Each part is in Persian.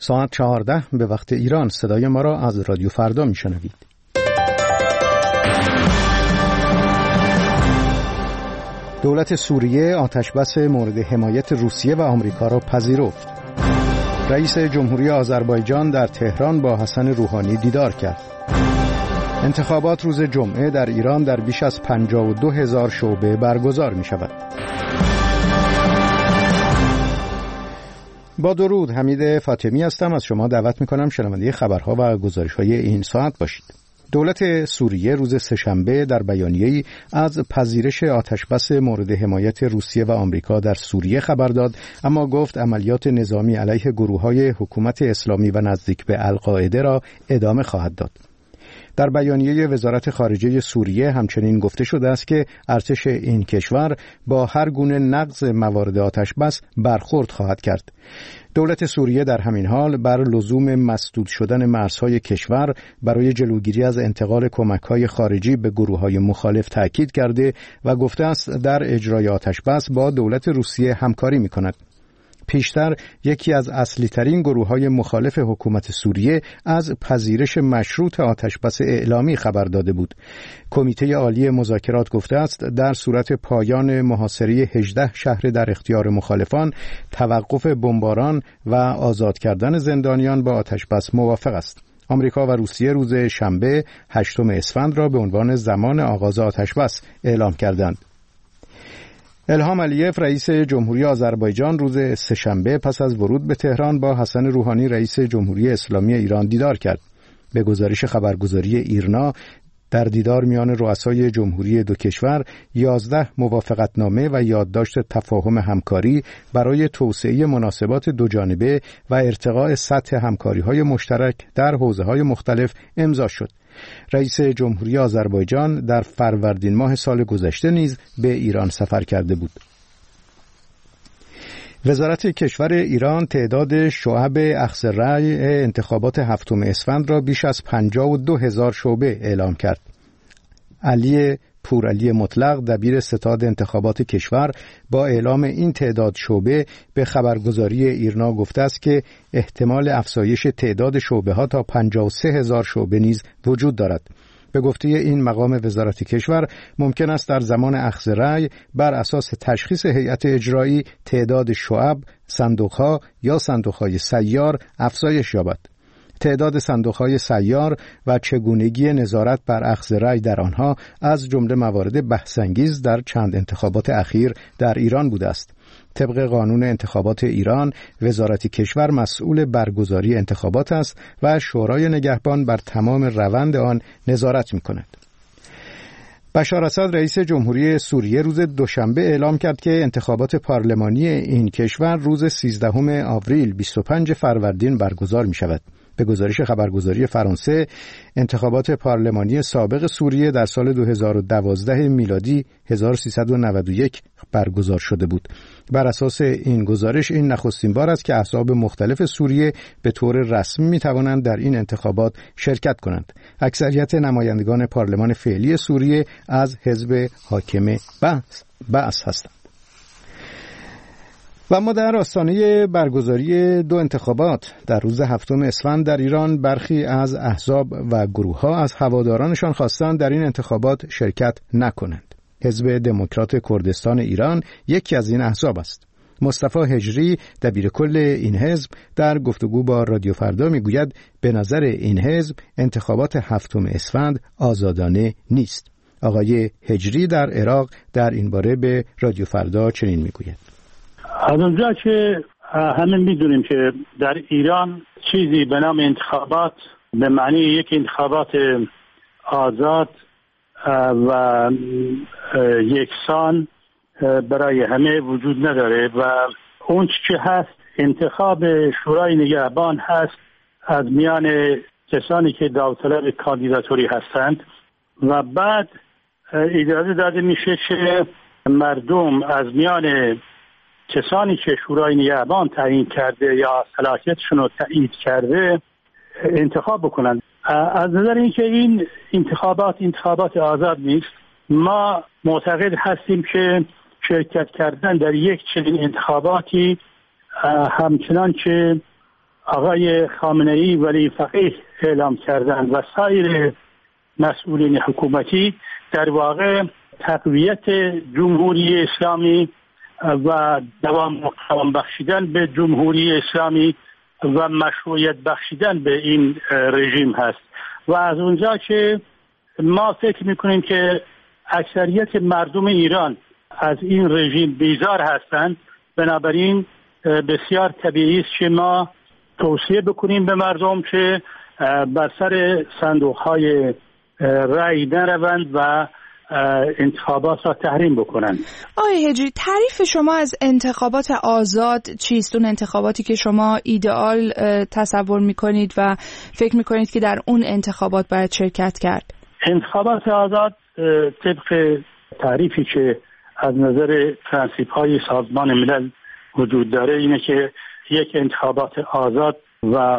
ساعت 14 به وقت ایران. صدای ما را از رادیو فردا میشنوید. دولت سوریه آتشبس مورد حمایت روسیه و آمریکا را پذیرفت. رئیس جمهوری آذربایجان در تهران با حسن روحانی دیدار کرد. انتخابات روز جمعه در ایران در بیش از 52,000 شعبه برگزار می شود. با درود، حمید فاطمی هستم. از شما دعوت می کنم شنونده خبرها و گزارش‌های این ساعت باشید. دولت سوریه روز سه‌شنبه در بیانیه‌ای از پذیرش آتشبس مورد حمایت روسیه و آمریکا در سوریه خبر داد، اما گفت عملیات نظامی علیه گروه‌های حکومت اسلامی و نزدیک به القاعده را ادامه خواهد داد. در بیانیه وزارت خارجه سوریه همچنین گفته شده است که ارتش این کشور با هر گونه نقض موارد آتشبس برخورد خواهد کرد. دولت سوریه در همین حال بر لزوم مسدود شدن مرزهای کشور برای جلوگیری از انتقال کمک‌های خارجی به گروه‌های مخالف تاکید کرده و گفته است در اجرای آتشبس با دولت روسیه همکاری می‌کند. پیشتر یکی از اصلی ترین گروه‌های مخالف حکومت سوریه از پذیرش مشروط آتشبس اعلامی خبر داده بود. کمیته عالی مذاکرات گفته است در صورت پایان محاصره 18 شهر در اختیار مخالفان، توقف بمباران و آزاد کردن زندانیان با آتشبس موافق است. آمریکا و روسیه روز شنبه 8 اسفند را به عنوان زمان آغاز آتشبس اعلام کردند. الهام علیف رئیس جمهوری آذربایجان روز سه‌شنبه پس از ورود به تهران با حسن روحانی رئیس جمهوری اسلامی ایران دیدار کرد. به گزارش خبرگزاری ایرنا، در دیدار میان رؤسای جمهوری دو کشور 11 موافقتنامه و یادداشت تفاهم همکاری برای توسعه مناسبات دوجانبه و ارتقاء سطح همکاری‌های مشترک در حوزه‌های مختلف امضا شد. رئیس جمهوری آذربایجان در فروردین ماه سال گذشته نیز به ایران سفر کرده بود. وزارت کشور ایران تعداد شعب اخذ رأی انتخابات 7 اسفند را بیش از 52,000 شعبه اعلام کرد. علی پورعلی مطلق دبیر ستاد انتخابات کشور با اعلام این تعداد شعبه به خبرگزاری ایرنا گفته است که احتمال افزایش تعداد شعبه ها تا 53,000 شعبه نیز وجود دارد. به گفته این مقام وزارت کشور ممکن است در زمان اخذ رأی بر اساس تشخیص هیئت اجرایی تعداد شعب، صندوق‌ها یا صندوق‌های سیار افزایش یابد. تعداد صندوق‌های سیار و چگونگی نظارت بر اخذ رأی در آنها از جمله موارد بحث‌انگیز در چند انتخابات اخیر در ایران بوده است. طبق قانون انتخابات ایران، وزارت کشور مسئول برگزاری انتخابات است و شورای نگهبان بر تمام روند آن نظارت می‌کند. بشار اسد رئیس جمهوری سوریه روز دوشنبه اعلام کرد که انتخابات پارلمانی این کشور روز 13 آوریل 25 فروردین برگزار می‌شود. به گزارش خبرگزاری فرانسه، انتخابات پارلمانی سابق سوریه در سال 2012 میلادی 1391 برگزار شده بود. بر اساس این گزارش این نخستین بار است که احزاب مختلف سوریه به طور رسمی می‌توانند در این انتخابات شرکت کنند. اکثریت نمایندگان پارلمان فعلی سوریه از حزب حاکم بعث هستند. و اما در آستانه برگزاری دو انتخابات در روز 7 اسفند در ایران، برخی از احزاب و گروه‌ها از هوادارانشان خواستند در این انتخابات شرکت نکنند. حزب دموکرات کردستان ایران یکی از این احزاب است. مصطفی هجری دبیرکل این حزب در گفتگو با رادیو فردا میگوید به نظر این حزب انتخابات 7 اسفند آزادانه نیست. آقای هجری در عراق در این باره به رادیو فردا چنین میگوید: از اونجا که همه میدونیم که در ایران چیزی به نام انتخابات به معنی یک انتخابات آزاد و یکسان برای همه وجود نداره و اون چی هست انتخاب شورای نگهبان هست از میان کسانی که داوطلب کاندیداتوری هستند و بعد اجازه داده میشه که مردم از میان کسانی که شورای نگهبان تعیین کرده یا صلاحیتشون رو تایید کرده انتخاب بکنند. از نظر اینکه این انتخابات آزاد نیست، ما معتقد هستیم که شرکت کردن در یک چنین انتخاباتی همچنان که آقای خامنه‌ای ولی فقیه اعلام کردند و سایر مسئولین حکومتی در واقع تقویت جمهوری اسلامی و دوام بخشیدن به جمهوری اسلامی و مشروعیت بخشیدن به این رژیم هست و از اونجا که ما فکر میکنیم که اکثریت مردم ایران از این رژیم بیزار هستند، بنابراین بسیار طبیعی است که ما توصیه بکنیم به مردم که بر سر صندوق‌های رأی نروند و انتخابات را تحریم بکنند. آقای هجری، تعریف شما از انتخابات آزاد چیست؟ اون انتخاباتی که شما ایدئال تصور میکنید و فکر میکنید که در اون انتخابات باید شرکت کرد؟ انتخابات آزاد طبق تعریفی که از نظر پرنسیپ‌های سازمان ملل وجود داره اینه که یک انتخابات آزاد و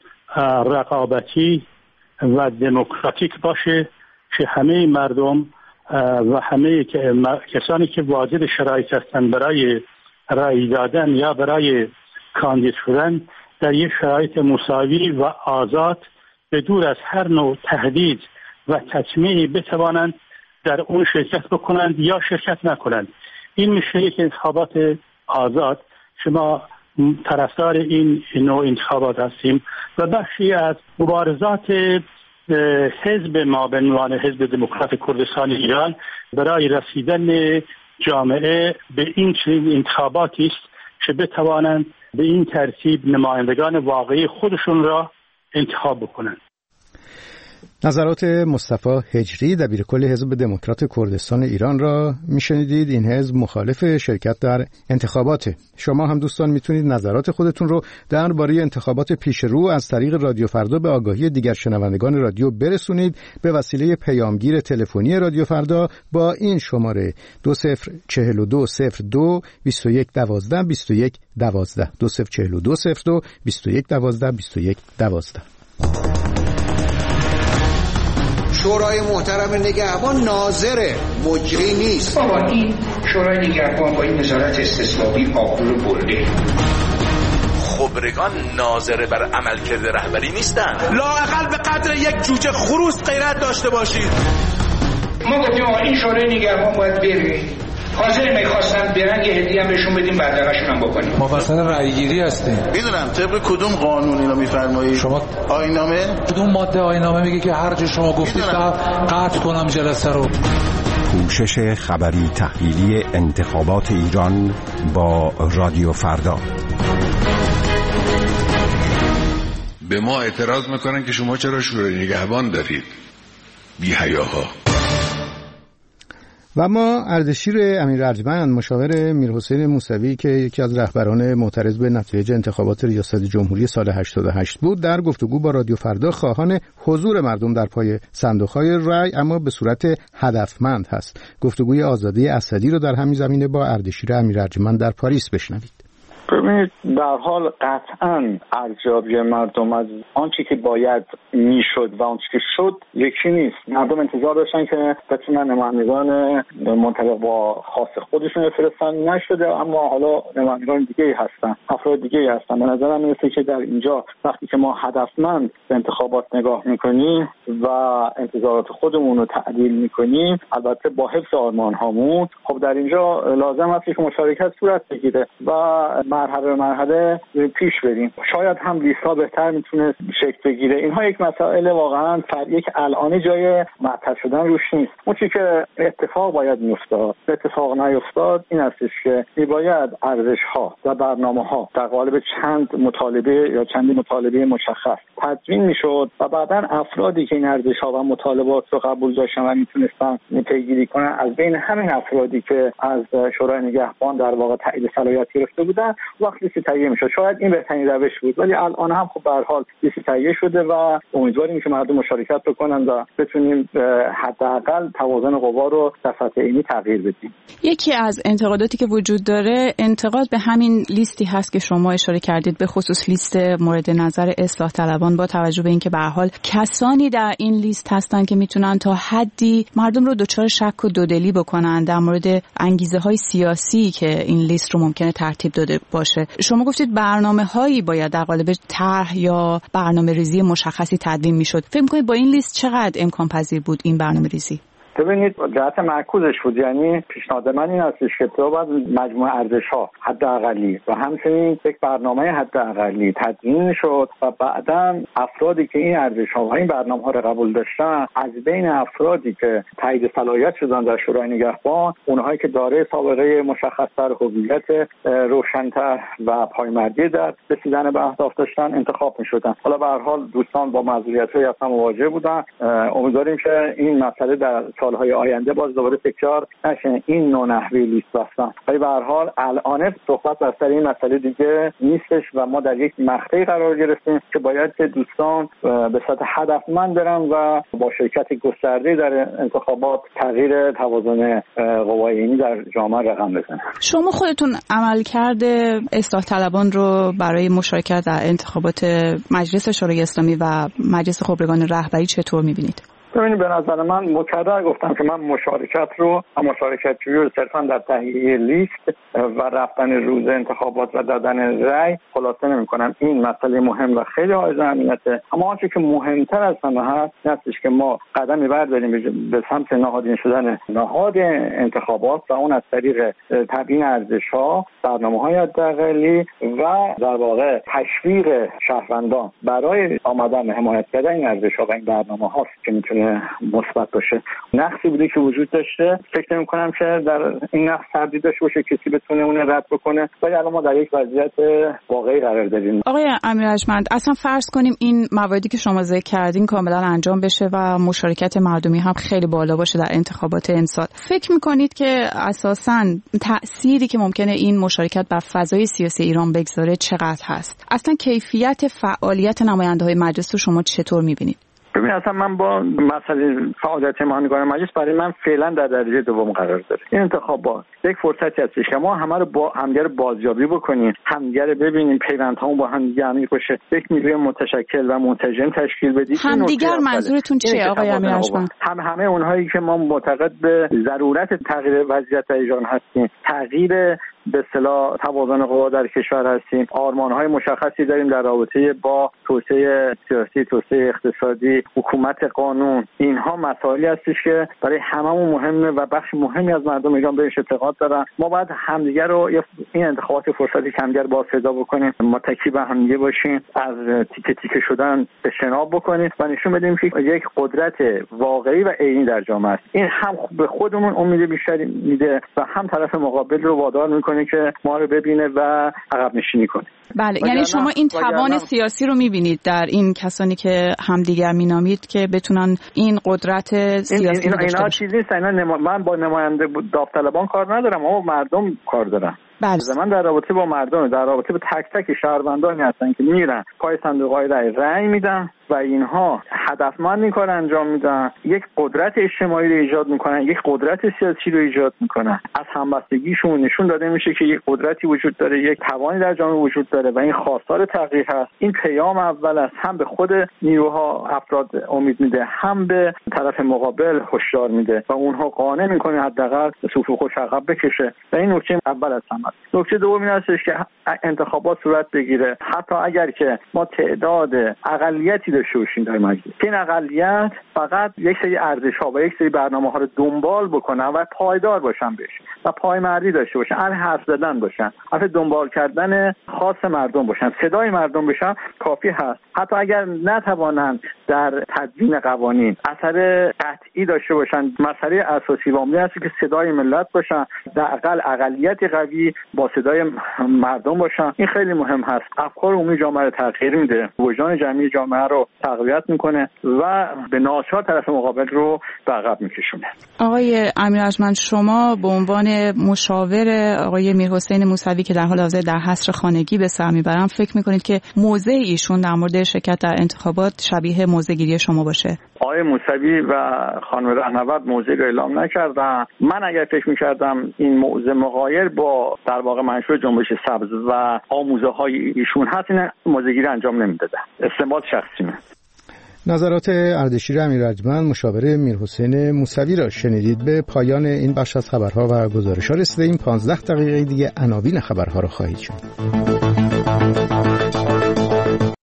رقابتی و دموکراتیک باشه که همه مردم و همه کسانی که واجد شرایط هستند برای رأی دادن یا برای کاندید شدن در یک شرایط مساوی و آزاد به دور از هر نوع تهدید و تطمیعی بتوانند در اون شرکت بکنند یا شرکت نکنند. این میشه یک انتخابات آزاد. شما طرفدار این نوع انتخابات هستیم و بخشی از مبارزات حزب ما به عنوان حزب دموکرات کردستان ایران برای رسیدن جامعه به این چنین انتخاباتی است که بتوانند به این ترتیب نمایندگان واقعی خودشون را انتخاب بکنند. نظرات مصطفی هجری دبیرکل حزب دموکرات کردستان ایران را میشنیدید. این حزب مخالف شرکت در انتخابات. شما هم دوستان میتونید نظرات خودتون رو درباره انتخابات پیش رو از طریق رادیو فردا به آگاهی دیگر شنوندگان رادیو برسونید به وسیله پیامگیر تلفنی رادیو فردا با این شماره 204202 2112 2112 204202 2112 2112. شورای محترم نگهبان ناظره، مجری نیست. بابا این شورای نگهبان با این نظارت استثنایی آبرو برده. خبرگان ناظره بر عملکرد رهبری نیستن. لااقل به قدر یک جوجه خروس غیرت داشته باشید. ما گفتیم این شورای نگهبان باید بره. حاضر میخواستن برن یه هدیه هم بهشون بدیم بدرقشون هم بکنیم. ما وسط رأیگیری هستیم. میدونم طبق کدوم قانون اینو میفرمایید؟ شما آیین‌نامه؟ کدوم ماده آیین‌نامه میگه که هر جا شما گفتید قطع کنم جلسه رو؟ پوشش خبری تحلیلی انتخابات ایران با رادیو فردا. به ما اعتراض میکنن که شما چرا شورای نگهبان دارید؟ بی حیاها. و ما اردشیر امیر ارجمند مشاور میرحسین موسوی که یکی از رهبران معترض به نتایج انتخابات ریاست جمهوری سال 88 بود در گفتگو با رادیو فردا خواهان حضور مردم در پای صندوق‌های رای اما به صورت هدفمند هست. گفتگوی آزادی اسدی رو در همین زمینه با اردشیر امیر ارجمند در پاریس بشنوید. ببینید در حال قطعاً ارزیابی مردم از آنچه که باید میشد و آنچه که شد یکی نیست. مردم انتظار داشتن که بتونن نمایندگان منطبق با خاص خودشون بفرستن، نشده، اما حالا نمایندگان دیگه‌ای هستن، افراد دیگه‌ای هستن. به نظرم میاد که در اینجا وقتی که ما هدفمند به انتخابات نگاه میکنیم و انتظارات خودمون رو تعدیل میکنیم، البته با حفظ آرمان‌هامون، خب در اینجا لازم است که مشارکت صورت بگیره و مرحله به مرحله پیش بریم. شاید هم لیست‌ها بهتر میتونه شکل بگیره. اینها یک مسائل واقعا یک الان جای معطل شدن روش نیست. اون چیزی که اتفاق باید میافتاد، اتفاق نیفتاد، این هستش که میباید ارزش‌ها و برنامه‌ها در قالب چند مطالبه یا چندی مطالبه مشخص تدوین میشد و بعداً افرادی که این ارزش‌ها و مطالبات رو قبول داشتن و میتونستن پیگیری کنن از بین همین افرادی که از شورای نگهبان در واقع تایید صلاحیت گرفته بودن وقتی لیست تهیه میشد. شاید این بهترین روش بود، ولی الان هم خب به هر حال لیست تهیه شده و امیدواریم که مردم مشارکت بکنن و بتونیم حداقل توازن قوا رو در سطح علمی تغییر بدیم. یکی از انتقاداتی که وجود داره انتقاد به همین لیستی هست که شما اشاره کردید، به خصوص لیست مورد نظر اصلاح طلبان، با توجه به اینکه به هر حال کسانی در این لیست هستن که میتونن تا حدی مردم رو دچار شک و دودلی بکنن در مورد انگیزه‌های سیاسی که این لیست رو ممکنه ترتیب داده باشه. شما گفتید برنامه‌هایی باید در قالب طرح یا برنامه‌ریزی مشخصی تدوین میشد. فکر می‌کنید با این لیست چقدر امکان پذیر بود این برنامه‌ریزی؟ ببینید جهت معکوسش بود، یعنی پیشنهاد من این هستش که تو باید مجموعه ارزش‌ها حداقلی و همچنین یک برنامه حداقلی تدوین شد و بعداً افرادی که این ارزش‌ها و این برنامه‌ها رو قبول داشتن، از بین افرادی که تایید صلاحیت شدن در شورای نگهبان، اونهایی که دارای سابقه مشخص‌تر، هویت روشن‌تر و پایمردی در رسیدن به اهداف داشتن انتخاب می‌شدن. حالا به هر حال دوستان با معذوریت‌های اصلا مواجه بودن. امیدواریم که این مسئله در سالهای آینده باز دوباره تکرار نشه این نوع نحوی لیست بستن. ولی به هر حال الان صحبت از سر این مسئله دیگه نیستش و ما در یک مقطعی قرار گرفتیم که باید دوستان به صورت هدفمند برن و با شرکت گسترده در انتخابات تغییر توازن قوای در جامعه رقم بزنن. شما خودتون عملکرد اصلاح طلبان رو برای مشارکت در انتخابات مجلس شورای اسلامی و مجلس خبرگان رهبری چطور می‌بینید؟ ببینید به نظر من مکرر گفتم که من مشارکتجویی رو صرفا در تهیه لیست و رفتن روز انتخابات و دادن رأی خلاصه نمی‌کنم. این مسئله مهم و خیلی حائز اهمیته، اما آنچه که مهمتر از همه هست این هستش که ما قدمی برداریم به سمت نهادین شدن نهاد انتخابات و اون از طریق تبیین ارزش‌ها، برنامه‌های حداقلی و در واقع تشویق شهروندان برای آمدن به حمایت کردن این ارزش‌ها و این برنامه‌هاست که می‌تونه مثبت باشه. نقصی بوده که وجود داشته، فکر نمی‌کنم که در این نقص تردید داشته باشه کسی بتونه اون رد بکنه، ولی الان ما در یک وضعیت واقعی قرار داریم. آقای امیرارجمند، اصلا فرض کنیم این مواردی که شما ذکر کردین کاملا انجام بشه و مشارکت مردمی هم خیلی بالا باشه در انتخابات امسال. فکر می‌کنید که اساساً تأثیری که ممکنه این مشارکت بر فضای سیاسی ایران بگذاره چقدر هست؟ اصلا کیفیت فعالیت نماینده‌های مجلس رو شما چطور می‌بینید؟ ببین اصلا من با مسئله فعالیت نمایندگان مجلس برای من فعلا در درجه دوم قرار داره. این انتخابات یک فرصتی هستش که ما همه رو با همدیگه بازیابی بکنیم، همدیگه رو ببینیم، پیوندهامون با همدیگه عمیق بشه، یک نیروی متشکل و منتجم تشکیل بدیم. همدیگر منظورتون چیه آقای امیرارجمند؟ همه اونهایی که ما معتقد به ضرورت تغییر وضعیت ایران هستیم، تغییر به اصطلاح توازن قوا در کشور هستیم، آرمان‌های مشخصی داریم در رابطه با توسعه سیاسی، توسعه اقتصادی، حکومت قانون. اینها مسائلی هستش که برای هممون مهمه و بخش مهمی از مردم ایران بهش اعتقاد دارن. ما باید همدیگه رو این انتخابات فرصتی کمگر با صدا بکنیم، متکی به همدیگه باشیم، از تیکه تیکه شدن اجتناب بکنیم و نشون بدیم که یک قدرت واقعی و عینی در جامعه است. این هم به خودمون امید بیشتری میده و هم طرف مقابل رو وادار میکنه که ما رو ببینه و عقب نشینی کنه. بله، یعنی شما این توان سیاسی رو میبینید در این کسانی که همدیگر مینامید که بتونن این قدرت سیاسی رو داشته باشن. اینا چیزی نیست. من با نماینده داوطلبان کار ندارم، اما مردم کار دارم. بله. من در رابطه با مردم، در رابطه با تک تک شهروندانی هستن که میرن پای صندوق‌های رأی میدن و اینها هدفمند این کار انجام میدن، یک قدرت اجتماعی رو ایجاد میکنن، یک قدرت سیاسی رو ایجاد میکنن. از همبستگیشون نشون داده میشه که یک قدرتی وجود داره، یک توانی در جامعه وجود داره و این خواستار تغییر هست. این پیام اول است، هم به خود نیروها افراد امید میده، هم به طرف مقابل هشدار میده و اونها قانع میکنه حداقل صفوف خوش عقب بکشه. و این نکته اول است. نکته دوم این هستش که انتخابات صورت بگیره، حتی اگر که ما تعداد اقلیتی داشته باشیم در مجلس، این اقلیت فقط یک سری ارزش‌ها و یک سری برنامه‌ها رو دنبال بکنن و پایدار باشن بهش و پایمردی داشته باشن، اهل حرف زدن باشن، اهل دنبال کردن خاص مردم باشن، صدای مردم باشن، کافی هست. حتی اگر نتوانند در تدوین قوانین اثر قطعی داشته باشن، مسئله اساسی و عمده است که صدای ملت باشن، در اقل اقلیت قوی با صدای مردم باشن. این خیلی مهم هست. افکار عمومی جامعه رو تغییر میده، وجدان جمعی جامعه رو تقویت میکنه و به ناچار طرف مقابل رو به عقب میکشونه. آقای امیرارجمند، شما به عنوان مشاور آقای میرحسین موسوی که در حال حاضر در حصر خانگی به سر میبرن، فکر میکنید که موضع ایشون در مورد شرکت در انتخابات شبیه موضع گیری شما باشه؟ آقای موسوی و خانم رهنورد موضع رو اعلام نکردن. من اگر فکر میکردم این موضع مغایر با در واقع منشور جنبش سبز و آموزه های ایشون هست، این موضع گیری انجام نمیدادن. استنباط شخصی من. نظرات اردشیر امیرارجمند مشاور میرحسین موسوی را شنیدید. به پایان این بخش از خبرها و گزارش‌ها رسیدیم. 15 دقیقه دیگه عناوین خبرها را خواهید شنید.